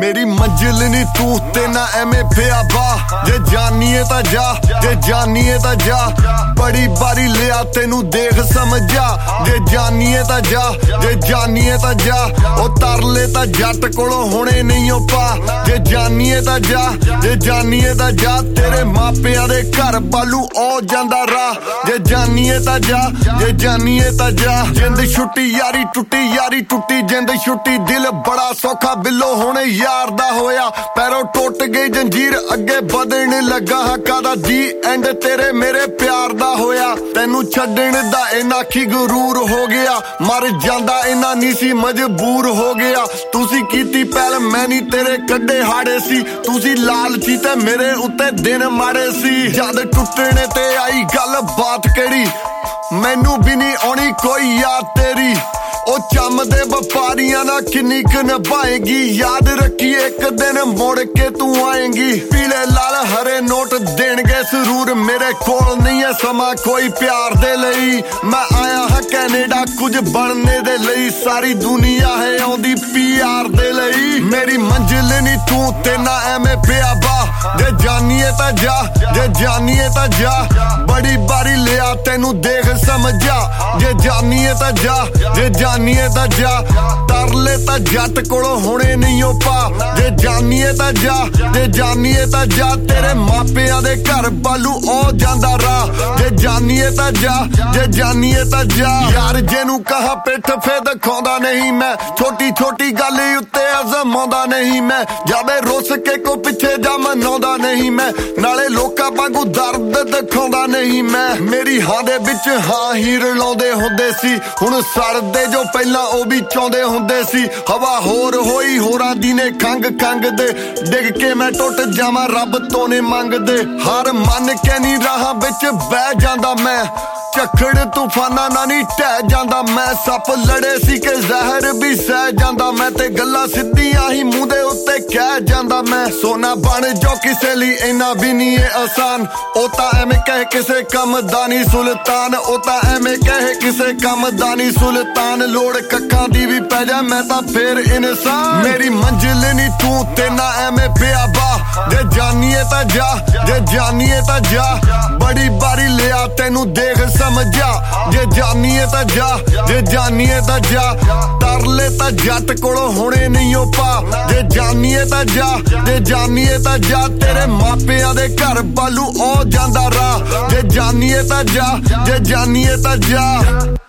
मेरी मंजिल नी तू ते ना एवें पिया बा जे जानिए ता जा जे जानिए ता जा बड़ी बारी लिया तेनू देख समझा जे जानिए ता जा जे जानिए ता जा ओ तरले ता जट कोलों होने नहीं ओ पा जे जानिए ता जा जे जानिए ता जा तेरे मापियां दे घर बालू ओ जांदा राह जे जानिए ता जा जे जानिए ता जा जिंद छुट्टी यारी टुट्टी जिंद छुट्टी दिल बड़ा सौखा बिलो होने यार दा होया पैरों टुट गई जंजीर अगे बदन लगा हका दा जी एंड तेरे मेरे प्यार दा होया तेनू छड्डण दा इना की गुरूर हो गया मर जांदा इना नहीं सी मजबूर हो गया तुसी कीती पहल मैं नहीं तेरे कड्डे हाड़े सी तुसी लालची ते मेरे उत्ते दिन माड़े सी जद टुटने ते आई गल बात केड़ी मैनू भी नहीं आनी कोई याद तेरी ओ चम दे व्यापारियां ना किन्नी क निभाएगी याद रखी एक दिन मुड़ के तू आएगी पीले लाल हरे नोट देणगे जरूर मेरे कोल नहीं है समा कोई प्यार दे लई मैं आया हां कैनेडा कुछ बनने दे लई सारी दुनिया है आउंदी प्यार दे लई मेरी मंजिल नी तू ते ना एवें पिया बा जे जानिए ता जा जे जानिए ता जा बड़ी बारी लिया तेनू देख समझा जे जानिए ता जा जे जानिए ता जा तरले ता जट कोलों होने नहीं ओ पा जे जानिए ता जा जे जानिए ता जा तेरे मापियां दे घर बालू ओ जांदा राह जे जानिए ता जा जे जानिए ता जा यार जेनू कहा पिठ फे दिखाउंदा नहीं मैं छोटी छोटी गल उत्ते अजमाउंदा नहीं मैं जावे रुस के को पिछे जा मनाउंदा नहीं मैं नाले लोकां वांगू दर्द दिखाउंदा नहीं मैं मेरी हां दे विच हां ही रलाउंदे हुंदे सी हुण सड़दे जो पहला ओ भी चाहुंदे हुंदे सी हवा होर होई होरां दी ने खंग दे डिग के मैं टुट जावां रब तो ने मंगदे हार मन के नहीं राहां विच बह जांदा मैं झक्खड़ तूफाना ना नहीं टह जांदा मैं सप लड़े सी के जहर भी सह जांदा मैं ते गल्लां सिद्धियां ही मूंह दे उत्ते कह जांदा मैं सोना बन जो किसे ली इना भी नहीं है आसान ओ तां एवें कह किसे कम दानी सुल्तान ओ तां एवें कह किसे कम दानी सुल्तान लोड़ कक्खां दी भी पै जा मैं तां फिर इंसान मेरी मंजिल नी तू ते ना एवें पिया बा जे जानिए ता जा जे जानिए ता जा बड़ी बारी लिया तेनू देख समझा जे जानिए ता जा जे जानिए ता जा तरले ता जट कोलों होने नहीं ओ पा जे जानिए ता जा जे जानिए ता जा तेरे मापियां दे घर बालू ओ जांदा राह जे जानिए ता जा जे जानिए ता जा